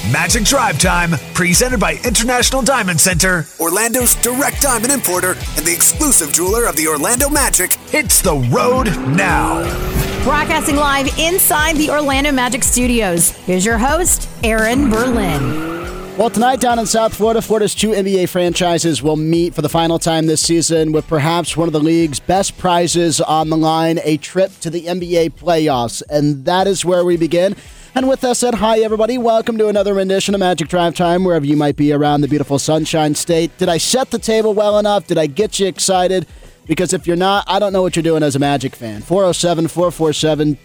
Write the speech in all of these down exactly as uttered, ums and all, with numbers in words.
Magic Drive Time, presented by International Diamond Center, Orlando's direct diamond importer and the exclusive jeweler of the Orlando Magic. Hits the road now. Broadcasting live inside the Orlando Magic Studios. Here's your host, Aaron Berlin. Well, tonight down in South Florida, Florida's two N B A franchises will meet for the final time this season with perhaps one of the league's best prizes on the line, a trip to the N B A playoffs. And that is where we begin. And with that said, hi everybody, welcome to another rendition of Magic Drive Time, wherever you might be around the beautiful Sunshine State. Did I set the table well enough? Did I get you excited? Because if you're not, I don't know what you're doing as a Magic fan. four oh seven, four four seven,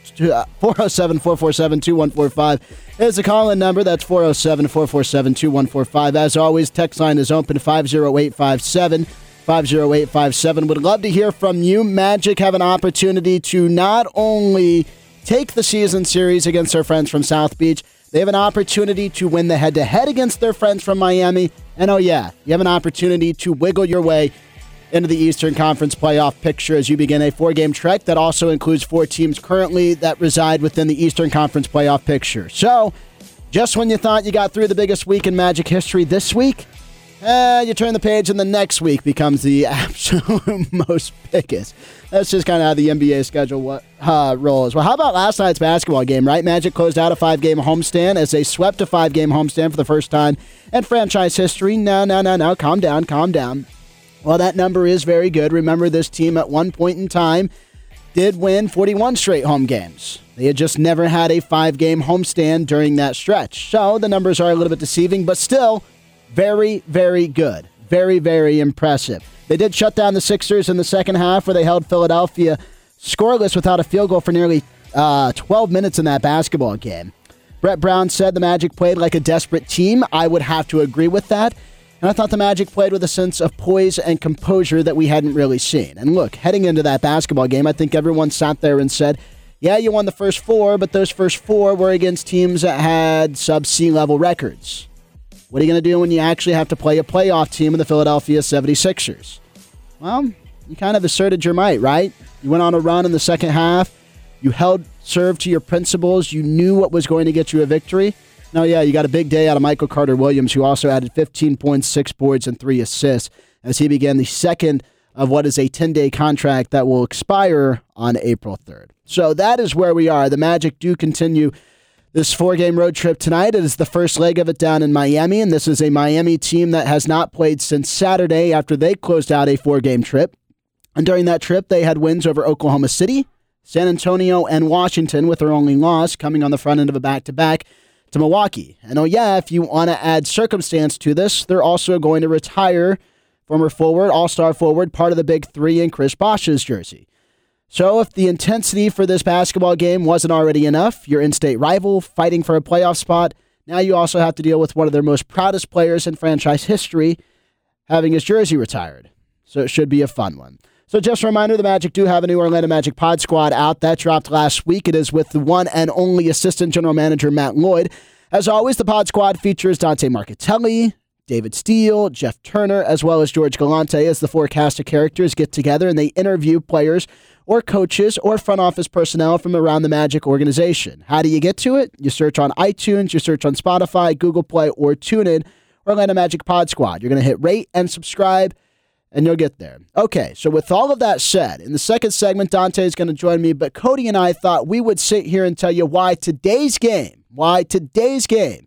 two one four five is the call-in number. That's four oh seven, four four seven, two one four five. As always, text line is open, five oh eight five seven, five oh eight five seven. Would love to hear from you. Magic have an opportunity to not only take the season series against their friends from South Beach, they have an opportunity to win the head-to-head against their friends from Miami. And oh yeah, you have an opportunity to wiggle your way into the Eastern Conference playoff picture as you begin a four-game trek that also includes four teams currently that reside within the Eastern Conference playoff picture. So, just when you thought you got through the biggest week in Magic history this week, uh, you turn the page and the next week becomes the absolute most biggest. That's just kind of how the N B A schedule uh, rolls. Well, how about last night's basketball game, right? Magic closed out a five-game homestand as they swept a five-game homestand for the first time in franchise history. No, no, no, no. Calm down, calm down. Well, that number is very good. Remember, this team at one point in time did win forty-one straight home games. They had just never had a five-game homestand during that stretch. So the numbers are a little bit deceiving, but still very, very good. Very, very impressive. They did shut down the Sixers in the second half where they held Philadelphia scoreless without a field goal for nearly uh, twelve minutes in that basketball game. Brett Brown said the Magic played like a desperate team. I would have to agree with that. And I thought the Magic played with a sense of poise and composure that we hadn't really seen. And look, heading into that basketball game, I think everyone sat there and said, yeah, you won the first four, but those first four were against teams that had sub-C level records. What are you going to do when you actually have to play a playoff team in the Philadelphia seventy-sixers? Well, you kind of asserted your might, right? You went on a run in the second half. You held serve to your principles. You knew what was going to get you a victory. Now, yeah, you got a big day out of Michael Carter-Williams, who also added fifteen points, six boards, and three assists as he began the second of what is a ten-day contract that will expire on April third. So that is where we are. The Magic do continue this four-game road trip tonight. It is the first leg of it down in Miami, and this is a Miami team that has not played since Saturday after they closed out a four-game trip. And during that trip, they had wins over Oklahoma City, San Antonio, and Washington, with their only loss coming on the front end of a back-to-back to Milwaukee. And oh yeah, if you want to add circumstance to this, they're also going to retire former forward, all-star forward, part of the Big Three in Chris Bosh's jersey. So if the intensity for this basketball game wasn't already enough, your in-state rival fighting for a playoff spot, now you also have to deal with one of their most proudest players in franchise history having his jersey retired. So it should be a fun one. So just a reminder, the Magic do have a new Orlando Magic Pod Squad out. That dropped last week. It is with the one and only Assistant General Manager Matt Lloyd. As always, the Pod Squad features Dante Marchitelli, David Steele, Jeff Turner, as well as George Galante as the four cast of characters get together and they interview players or coaches or front office personnel from around the Magic organization. How do you get to it? You search on iTunes, you search on Spotify, Google Play, or TuneIn, Orlando Magic Pod Squad. You're going to hit rate and subscribe, and you'll get there. Okay, so with all of that said, in the second segment, Dante is going to join me, but Cody and I thought we would sit here and tell you why today's game, why today's game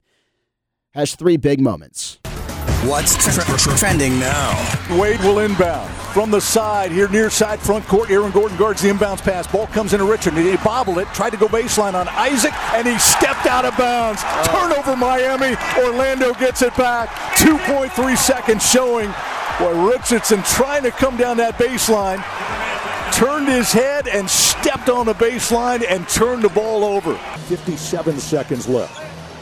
has three big moments. What's tre- trending now? Wade will inbound from the side here near side front court. Aaron Gordon guards the inbounds pass. Ball comes into Richard. He bobbled it, tried to go baseline on Isaac, and he stepped out of bounds. Oh. Turnover Miami. Orlando gets it back. two point three seconds showing where Richardson trying to come down that baseline. Turned his head and stepped on the baseline and turned the ball over. fifty-seven seconds left.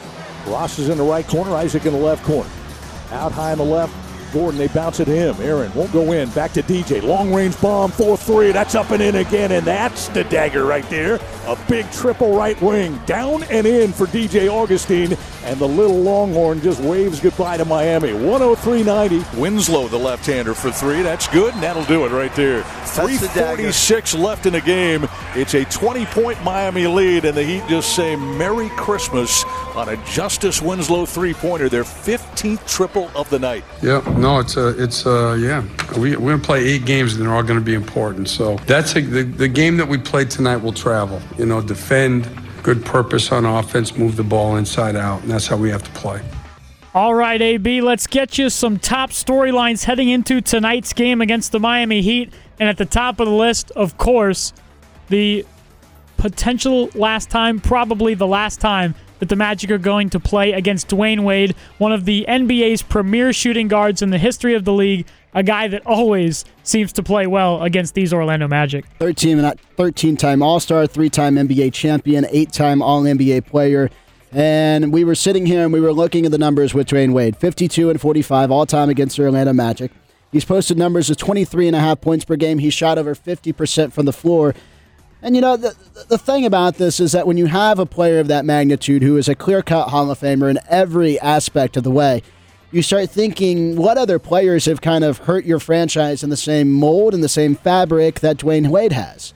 Ross is in the right corner. Isaac in the left corner. Out high on the left, Gordon, they bounce it to him. Aaron won't go in. Back to D J. Long-range bomb, four three. That's up and in again, and that's the dagger right there. A big triple right wing. Down and in for D J Augustine, and the little Longhorn just waves goodbye to Miami. one oh three ninety. Winslow, the left-hander for three. That's good, and that'll do it right there. three forty-six left in the game. It's a twenty-point Miami lead, and the Heat just say Merry Christmas on a Justice Winslow three-pointer, their fifteenth triple of the night. Yeah, no, it's a, it's a, yeah. We, we're going to play eight games, and they're all going to be important. So that's a, the, the game that we played tonight will travel. You know, defend, good purpose on offense, move the ball inside out, and that's how we have to play. All right, A B, let's get you some top storylines heading into tonight's game against the Miami Heat. And at the top of the list, of course, the potential last time, probably the last time, that the Magic are going to play against Dwayne Wade, one of the N B A's premier shooting guards in the history of the league, a guy that always seems to play well against these Orlando Magic. thirteen-time All-Star, three-time N B A champion, eight-time All-N B A player. And we were sitting here and we were looking at the numbers with Dwayne Wade. fifty-two and forty-five all-time against the Orlando Magic. He's posted numbers of twenty-three and a half points per game. He shot over fifty percent from the floor. And, you know, the, the thing about this is that when you have a player of that magnitude who is a clear-cut Hall of Famer in every aspect of the way, you start thinking, what other players have kind of hurt your franchise in the same mold and the same fabric that Dwayne Wade has?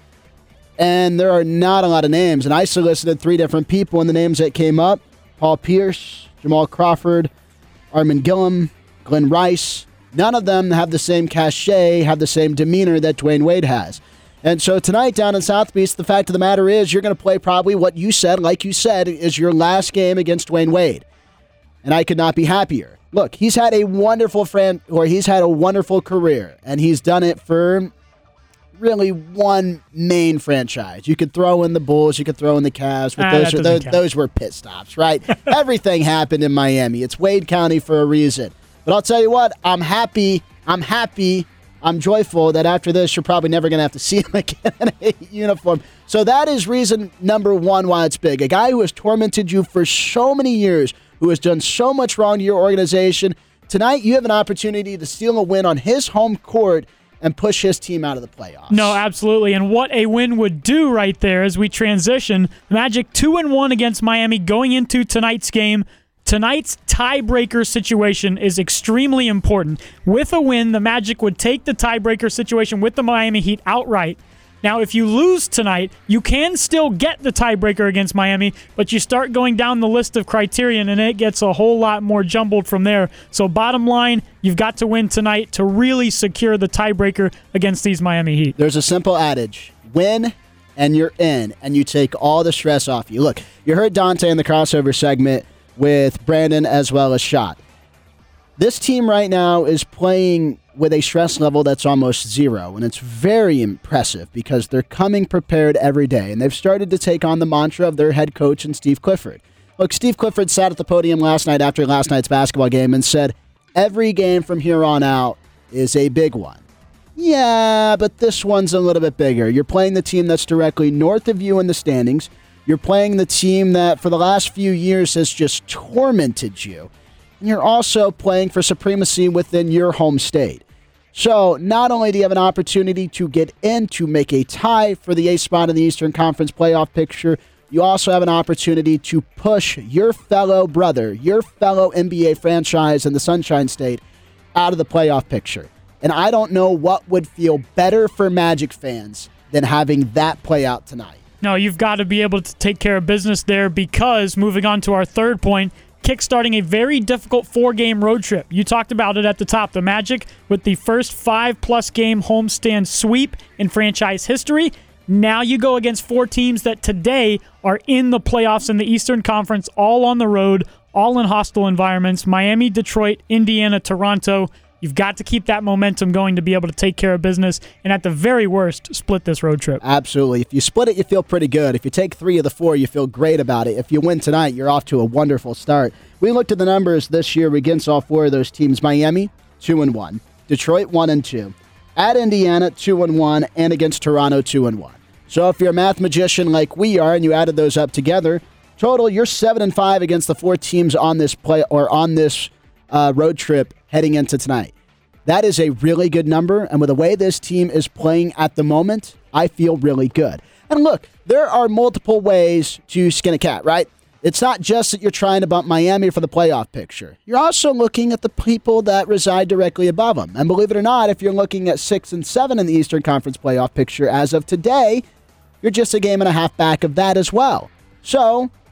And there are not a lot of names. And I solicited three different people, and the names that came up, Paul Pierce, Jamal Crawford, Armin Gillum, Glenn Rice, none of them have the same cachet, have the same demeanor that Dwayne Wade has. And so tonight down in South Beach, the fact of the matter is you're going to play probably what you said, like you said, is your last game against Dwayne Wade. And I could not be happier. Look, he's had a wonderful friend, or he's had a wonderful career, and he's done it for really one main franchise. You could throw in the Bulls, you could throw in the Cavs, but ah, those, are, those, count. those were pit stops, right? Everything happened in Miami. It's Wade County for a reason. But I'll tell you what, I'm happy, I'm happy, I'm joyful that after this, you're probably never going to have to see him again in a uniform. So that is reason number one why it's big. A guy who has tormented you for so many years, who has done so much wrong to your organization. Tonight, you have an opportunity to steal a win on his home court and push his team out of the playoffs. No, absolutely. And what a win would do right there as we transition. Magic two and one against Miami going into tonight's game. Tonight's tiebreaker situation is extremely important. With a win, the Magic would take the tiebreaker situation with the Miami Heat outright. Now, if you lose tonight, you can still get the tiebreaker against Miami, but you start going down the list of criterion, and it gets a whole lot more jumbled from there. So bottom line, you've got to win tonight to really secure the tiebreaker against these Miami Heat. There's a simple adage. Win, and you're in, and you take all the stress off you. Look, you heard Dante in the crossover segment with Brandon as well as Shot. This team right now is playing with a stress level that's almost zero, and it's very impressive because they're coming prepared every day, and they've started to take on the mantra of their head coach and Steve Clifford. Look, Steve Clifford sat at the podium last night after last night's basketball game and said, every game from here on out is a big one. Yeah, but this one's a little bit bigger. You're playing the team that's directly north of you in the standings. You're playing the team that for the last few years has just tormented you. And you're also playing for supremacy within your home state. So not only do you have an opportunity to get in to make a tie for the eighth spot in the Eastern Conference playoff picture, you also have an opportunity to push your fellow brother, your fellow N B A franchise in the Sunshine State out of the playoff picture. And I don't know what would feel better for Magic fans than having that play out tonight. No, you've got to be able to take care of business there because, moving on to our third point, kickstarting a very difficult four-game road trip. You talked about it at the top. The Magic with the first five-plus game homestand sweep in franchise history. Now you go against four teams that today are in the playoffs in the Eastern Conference, all on the road, all in hostile environments. Miami, Detroit, Indiana, Toronto. You've got to keep that momentum going to be able to take care of business, and at the very worst, split this road trip. Absolutely. If you split it, you feel pretty good. If you take three of the four, you feel great about it. If you win tonight, you're off to a wonderful start. We looked at the numbers this year against all four of those teams. Miami, two and one. Detroit, one and two. At Indiana, two and one, and against Toronto, two and one. So if you're a math magician like we are, and you added those up together, total, you're seven and five against the four teams on this play or on this uh, road trip heading into tonight. That is a really good number, and with the way this team is playing at the moment, I feel really good. And look, there are multiple ways to skin a cat, right? It's not just that you're trying to bump Miami for the playoff picture. You're also looking at the people that reside directly above them. And believe it or not, if you're looking at six and seven in the Eastern Conference playoff picture as of today, you're just a game and a half back of that as well. So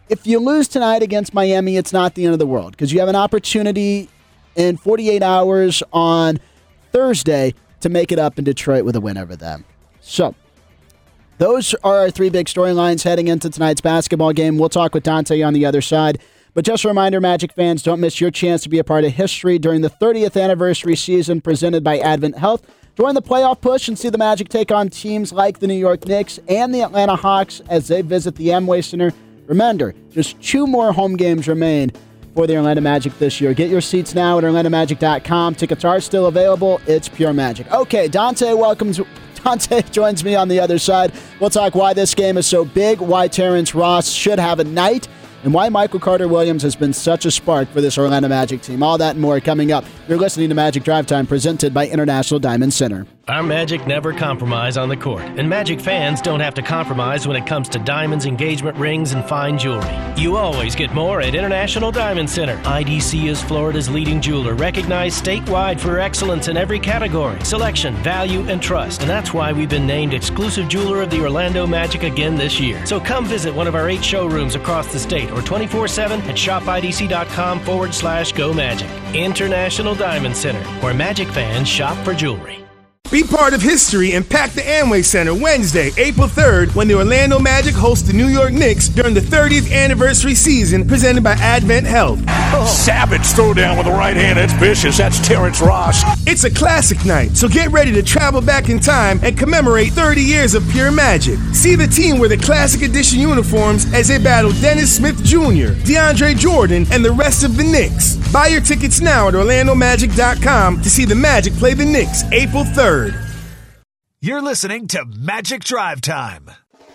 if you lose tonight against Miami, it's not the end of the world because you have an opportunity in forty-eight hours on Thursday to make it up in Detroit with a win over them. So those are our three big storylines heading into tonight's basketball game. We'll talk with Dante on the other side. But just a reminder, Magic fans, don't miss your chance to be a part of history during the thirtieth anniversary season presented by Advent Health. Join the playoff push and see the Magic take on teams like the New York Knicks and the Atlanta Hawks as they visit the Amway Center. Remember, just two more home games remain for the Orlando Magic this year. Get your seats now at orlando magic dot com. Tickets are still available. It's pure magic. Okay, Dante welcomes... Dante joins me on the other side. We'll talk why this game is so big, why Terrence Ross should have a night, and why Michael Carter-Williams has been such a spark for this Orlando Magic team. All that and more coming up. You're listening to Magic Drive Time, presented by International Diamond Center. Our Magic never compromise on the court, and Magic fans don't have to compromise when it comes to diamonds, engagement rings, and fine jewelry. You always get more at International Diamond Center. I D C is Florida's leading jeweler, recognized statewide for excellence in every category, selection, value, and trust. And that's why we've been named exclusive jeweler of the Orlando Magic again this year. So come visit one of our eight showrooms across the state or twenty-four seven at shopidc.com forward slash go magic. International Diamond Center, where Magic fans shop for jewelry. Be part of history and pack the Amway Center Wednesday, April third, when the Orlando Magic host the New York Knicks during the thirtieth anniversary season presented by Advent Health. Oh. Savage throwdown with the right hand. That's vicious. That's Terrence Ross. It's a classic night, so get ready to travel back in time and commemorate thirty years of pure magic. See the team wear the classic edition uniforms as they battle Dennis Smith Junior, DeAndre Jordan, and the rest of the Knicks. Buy your tickets now at orlando magic dot com to see the Magic play the Knicks April third. You're listening to Magic Drive Time.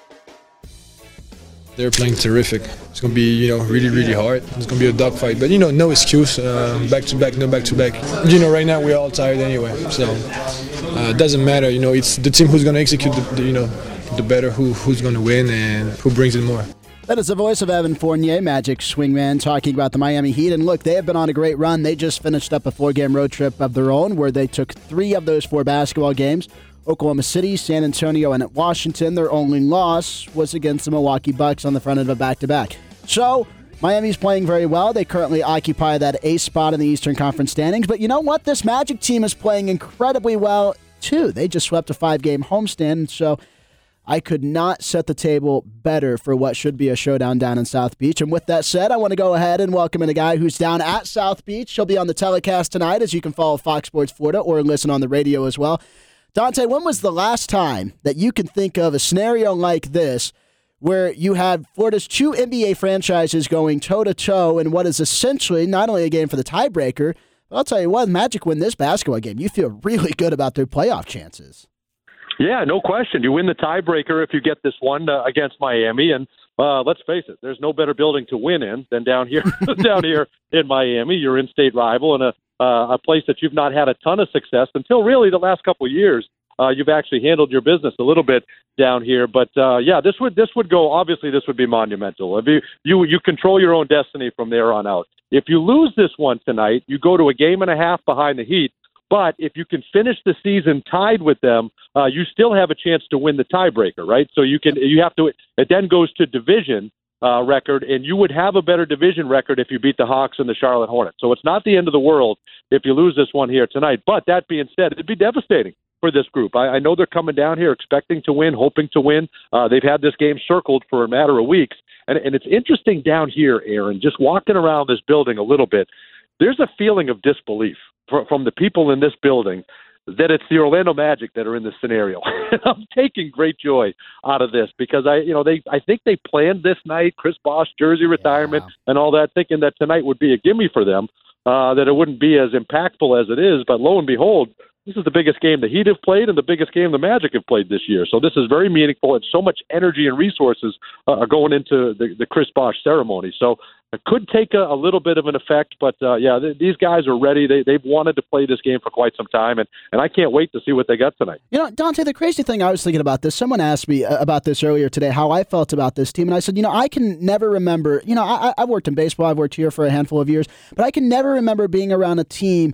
They're playing terrific. It's going to be, you know, really, really hard. It's going to be a dogfight. But, you know, no excuse. Uh, back to back, no back to back. You know, right now we're all tired anyway. So uh, it doesn't matter. You know, it's the team who's going to execute, the, the, you know, the better, who who's going to win and who brings it more. That is the voice of Evan Fournier, Magic swingman, talking about the Miami Heat. And look, they have been on a great run. They just finished up a four-game road trip of their own where they took three of those four basketball games. Oklahoma City, San Antonio, and at Washington. Their only loss was against the Milwaukee Bucks on the front end of a back-to-back. So, Miami's playing very well. They currently occupy that eighth spot in the Eastern Conference standings. But you know what? This Magic team is playing incredibly well, too. They just swept a five-game homestand, so I could not set the table better for what should be a showdown down in South Beach. And with that said, I want to go ahead and welcome in a guy who's down at South Beach. He'll be on the telecast tonight, as you can follow Fox Sports Florida or listen on the radio as well. Dante, when was the last time that you can think of a scenario like this where you had Florida's two N B A franchises going toe-to-toe in what is essentially not only a game for the tiebreaker, but I'll tell you what, Magic win this basketball game, you feel really good about their playoff chances. Yeah, no question. You win the tiebreaker if you get this one uh, against Miami, and uh, let's face it, there's no better building to win in than down here down here in Miami. You're in-state rival and a Uh, a place that you've not had a ton of success until really the last couple of years. Uh, you've actually handled your business a little bit down here, but uh, yeah, this would this would go. Obviously, this would be monumental. If you you you control your own destiny from there on out. If you lose this one tonight, you go to a game and a half behind the Heat. But if you can finish the season tied with them, uh, you still have a chance to win the tiebreaker, right? So you can you have to. It then goes to division. Uh, record, and you would have a better division record if you beat the Hawks and the Charlotte Hornets. So it's not the end of the world if you lose this one here tonight. But that being said, it'd be devastating for this group. I, I know they're coming down here expecting to win, hoping to win. Uh, they've had this game circled for a matter of weeks. And, and it's interesting down here, Aaron, just walking around this building a little bit, there's a feeling of disbelief for, from the people in this building that it's the Orlando Magic that are in this scenario. I'm taking great joy out of this because I, you know, they, I think they planned this night, Chris Bosh jersey retirement yeah. and all that, thinking that tonight would be a gimme for them, uh, that it wouldn't be as impactful as it is. But lo and behold, this is the biggest game the Heat have played and the biggest game the Magic have played this year. So this is very meaningful, and so much energy and resources uh, are going into the, the Chris Bosh ceremony. So it could take a, a little bit of an effect, but uh, yeah, th- these guys are ready. They, they've wanted to play this game for quite some time, and, and I can't wait to see what they got tonight. You know, Dante, the crazy thing I was thinking about this, someone asked me about this earlier today, how I felt about this team, and I said, you know, I can never remember, you know, I, I've worked in baseball, I've worked here for a handful of years, but I can never remember being around a team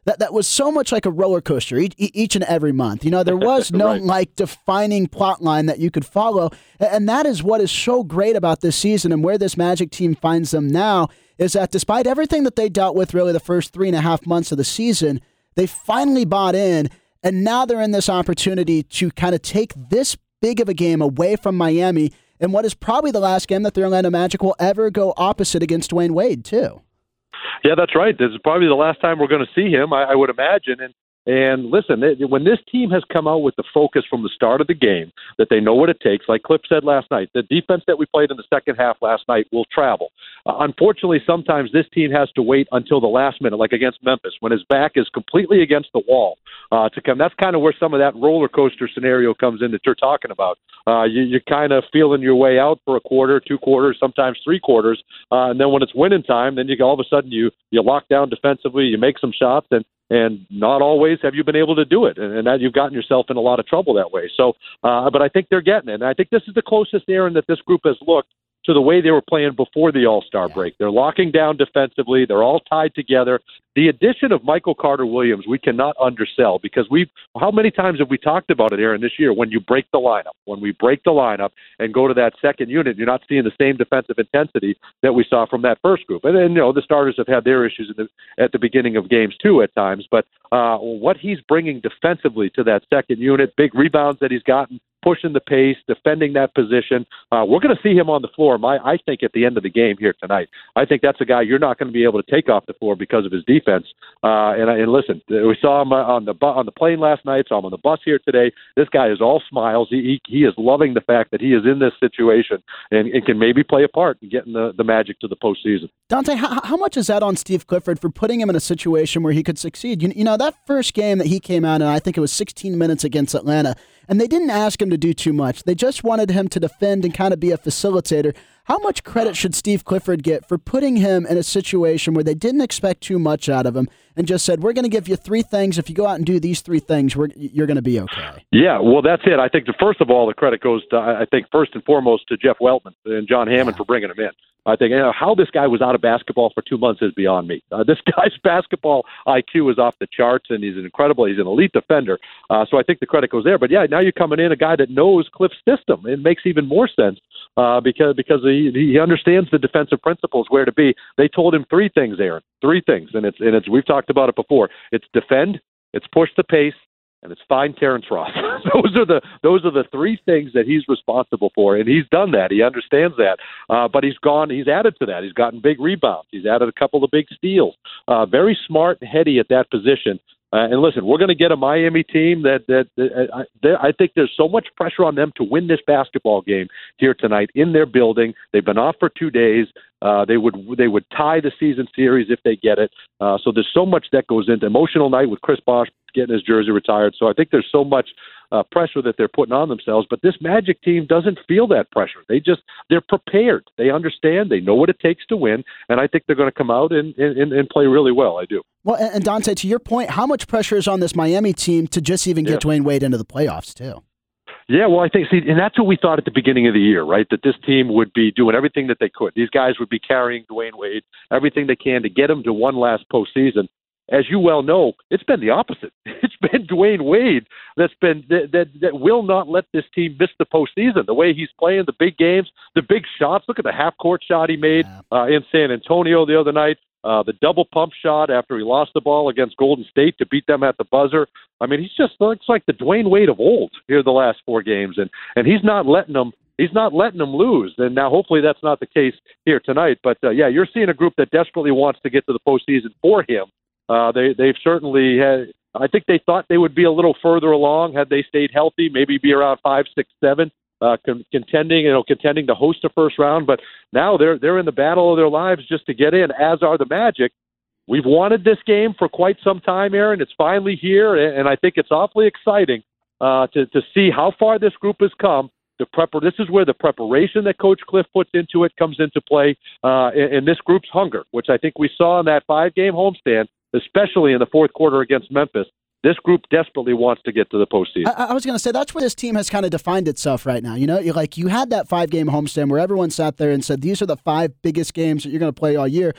that, that was so much like a roller coaster each, each and every month. You know, there was no right. like defining plot line that you could follow. And that is what is so great about this season and where this Magic team finds them now is that despite everything that they dealt with really the first three and a half months of the season, they finally bought in. And now they're in this opportunity to kind of take this big of a game away from Miami in what is probably the last game that the Orlando Magic will ever go opposite against Dwayne Wade, too. Yeah, that's right. This is probably the last time we're going to see him, I, I would imagine. And And listen, when this team has come out with the focus from the start of the game, that they know what it takes, like Cliff said last night, the defense that we played in the second half last night will travel. Uh, unfortunately, sometimes this team has to wait until the last minute, like against Memphis, when his back is completely against the wall uh, to come. That's kind of where some of that roller coaster scenario comes in that you're talking about. Uh, you, you're kind of feeling your way out for a quarter, two quarters, sometimes three quarters, uh, and then when it's winning time, then you all of a sudden you you lock down defensively, you make some shots, and And not always have you been able to do it, and, and that you've gotten yourself in a lot of trouble that way. So, uh, but I think they're getting it. And I think this is the closest, Aaron, that this group has looked to the way they were playing before the All-Star break. They're locking down defensively. They're all tied together. The addition of Michael Carter-Williams, we cannot undersell because we've – how many times have we talked about it, Aaron, this year when you break the lineup? When we break the lineup and go to that second unit, you're not seeing the same defensive intensity that we saw from that first group. And then, you know, the starters have had their issues in the, at the beginning of games too at times. But uh, what he's bringing defensively to that second unit, big rebounds that he's gotten, pushing the pace, defending that position. Uh, we're going to see him on the floor, my, I think, at the end of the game here tonight. I think that's a guy you're not going to be able to take off the floor because of his defense. Uh, and, and listen, we saw him on the on the plane last night, saw him on the bus here today. This guy is all smiles. He he, he is loving the fact that he is in this situation and, and can maybe play a part in getting the, the Magic to the postseason. Dante, how, how much is that on Steve Clifford for putting him in a situation where he could succeed? You, you know, that first game that he came out in, I think it was sixteen minutes against Atlanta, and they didn't ask him to do too much. They just wanted him to defend and kind of be a facilitator. How much credit should Steve Clifford get for putting him in a situation where they didn't expect too much out of him and just said, we're going to give you three things. If you go out and do these three things, we're, you're going to be okay? Yeah, well, that's it. I think, the, first of all, the credit goes to, I think, first and foremost to Jeff Weltman and John Hammond yeah. for bringing him in. I think you know, how this guy was out of basketball for two months is beyond me. Uh, this guy's basketball I Q is off the charts, and he's an incredible, he's an elite defender. Uh, so I think the credit goes there. But, yeah, now you're coming in a guy that knows Cliff's system. It makes even more sense uh, because because he, he understands the defensive principles, where to be. They told him three things, Aaron, three things, and it's and it's we've talked about it before. It's defend, it's push the pace, and it's find Terrence Ross. those are the those are the three things that he's responsible for, and he's done that. He understands that. Uh, but he's gone. He's added to that. He's gotten big rebounds. He's added a couple of big steals. Uh, very smart and heady at that position. Uh, and listen, we're going to get a Miami team that that, that uh, they, I think there's so much pressure on them to win this basketball game here tonight in their building. They've been off for two days. Uh, they would they would tie the season series if they get it. Uh, so there's so much that goes into emotional night with Chris Bosh getting his jersey retired. So I think there's so much uh, pressure that they're putting on themselves. But this Magic team doesn't feel that pressure. They just they're prepared. They understand. They know what it takes to win. And I think they're going to come out and, and, and play really well. I do. Well, and Dante, to your point, how much pressure is on this Miami team to just even get yeah. Dwayne Wade into the playoffs too? Yeah, well, I think, see, and that's what we thought at the beginning of the year, right? That this team would be doing everything that they could. These guys would be carrying Dwayne Wade, everything they can to get him to one last postseason. As you well know, it's been the opposite. It's been Dwayne Wade that's been that, that that will not let this team miss the postseason. The way he's playing, the big games, the big shots. Look at the half court shot he made yeah. uh, in San Antonio the other night. Uh, the double pump shot after he lost the ball against Golden State to beat them at the buzzer. I mean, he's just looks like the Dwayne Wade of old here the last four games, and and he's not letting them. He's not letting them lose. And now, hopefully, that's not the case here tonight. But uh, yeah, you're seeing a group that desperately wants to get to the postseason for him. Uh, they they've certainly had. I think they thought they would be a little further along had they stayed healthy, maybe be around five, six, seven. Uh, con- contending, you know, contending to host a first round, but now they're they're in the battle of their lives just to get in. As are the Magic. We've wanted this game for quite some time, Aaron. It's finally here, and I think it's awfully exciting uh, to to see how far this group has come. The prep. This is where the preparation that Coach Cliff puts into it comes into play, uh, and, and this group's hunger, which I think we saw in that five-game homestand, especially in the fourth quarter against Memphis. This group desperately wants to get to the postseason. I, I was going to say, that's where this team has kind of defined itself right now. You know, you're like you had that five-game homestand where everyone sat there and said, these are the five biggest games that you're going to play all year.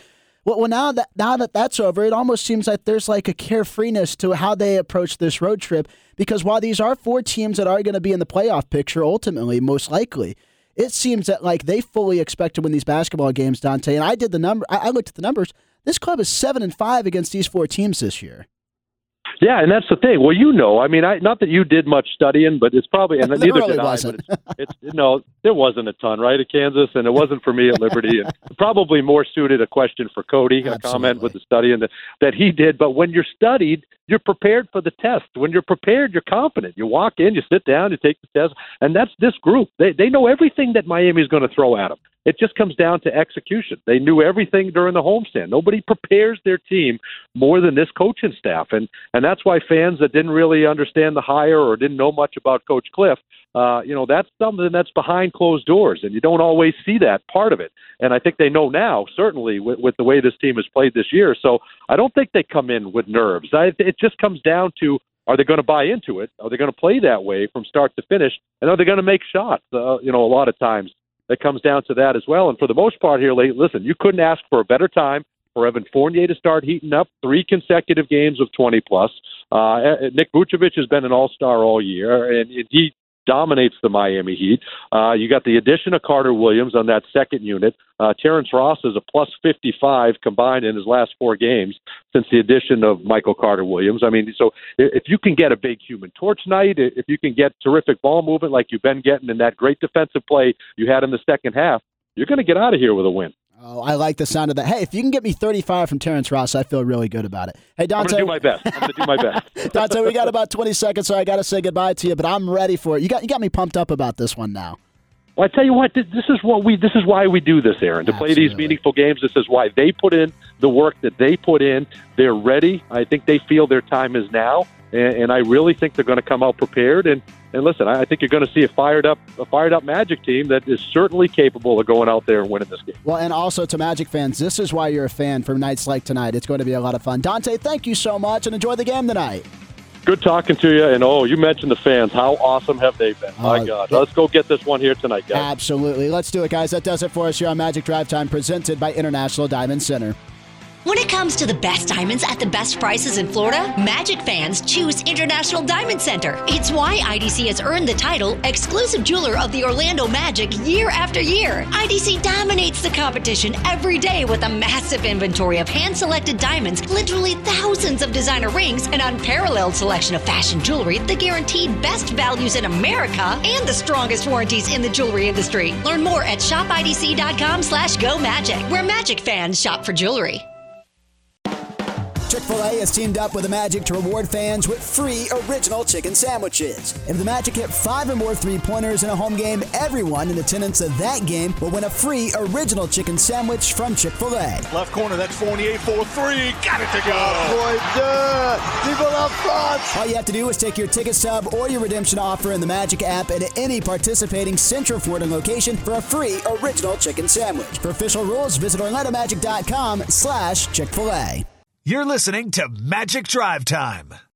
Well, well, now that now that that's over, it almost seems like there's like a carefreeness to how they approach this road trip. Because while these are four teams that are going to be in the playoff picture, ultimately, most likely, it seems that like they fully expect to win these basketball games, Dante. And I did the number. I, I looked at the numbers. This club is seven and five against these four teams this year. Yeah, and that's the thing. Well, you know, I mean, I, not that you did much studying, but it's probably, and neither really did wasn't. I. But it's, it's no, there wasn't a ton, right, at Kansas, and it wasn't for me at Liberty. And probably more suited a question for Cody, a Absolutely. comment with the studying that, that he did. But when you're studied, you're prepared for the test. When you're prepared, you're confident. You walk in, you sit down, you take the test, and that's this group. They they know everything that Miami's going to throw at them. It just comes down to execution. They knew everything during the homestand. Nobody prepares their team more than this coaching staff, and and that's why fans that didn't really understand the hire or didn't know much about Coach Cliff, uh, you know, that's something that's behind closed doors, and you don't always see that part of it. And I think they know now, certainly with, with the way this team has played this year. So I don't think they come in with nerves. I, it just comes down to, are they going to buy into it? Are they going to play that way from start to finish? And are they going to make shots? Uh, you know, a lot of times it comes down to that as well. And for the most part here, listen, you couldn't ask for a better time for Evan Fournier to start heating up. Three consecutive games of twenty plus. Uh, Nick Vucevic has been an all-star all year, and he dominates the Miami Heat. Uh, you got the addition of Carter Williams on that second unit. Uh, Terrence Ross is a plus fifty-five combined in his last four games since the addition of Michael Carter Williams. I mean, so if you can get a big Human Torch night, if you can get terrific ball movement like you've been getting in that great defensive play you had in the second half, you're going to get out of here with a win. Oh, I like the sound of that. Hey, if you can get me thirty-five from Terrence Ross, I feel really good about it. Hey, Dante. I'm going to do my best. I'm going to do my best. Dante, we got about twenty seconds, so I got to say goodbye to you, but I'm ready for it. You got you got me pumped up about this one now. Well, I tell you what, this is what we. This is why we do this, Aaron. To Absolutely. play these meaningful games, this is why they put in the work that they put in. They're ready. I think they feel their time is now, and, and I really think they're going to come out prepared. And, and listen, I think you're going to see a fired up, a fired up Magic team that is certainly capable of going out there and winning this game. Well, and also to Magic fans, this is why you're a fan for nights like tonight. It's going to be a lot of fun. Dante, thank you so much, and enjoy the game tonight. Good talking to you. And, oh, you mentioned the fans. How awesome have they been? My Uh, God. Let's go get this one here tonight, guys. Absolutely. Let's do it, guys. That does it for us here on Magic Drive Time, presented by International Diamond Center. When it comes to the best diamonds at the best prices in Florida, Magic fans choose International Diamond Center. It's why I D C has earned the title Exclusive Jeweler of the Orlando Magic year after year. I D C dominates the competition every day with a massive inventory of hand-selected diamonds, literally thousands of designer rings, an unparalleled selection of fashion jewelry, the guaranteed best values in America, and the strongest warranties in the jewelry industry. Learn more at shop I D C dot com slash go magic, where Magic fans shop for jewelry. Chick-fil-A has teamed up with the Magic to reward fans with free original chicken sandwiches. If the Magic hit five or more three-pointers in a home game, everyone in attendance at that game will win a free original chicken sandwich from Chick-fil-A. Left corner, that's Fournier for three. Got it to go. All you have to do is take your ticket stub or your redemption offer in the Magic app at any participating Central Florida location for a free original chicken sandwich. For official rules, visit orlando magic dot com slash Chick-fil-A. You're listening to Magic Drive Time.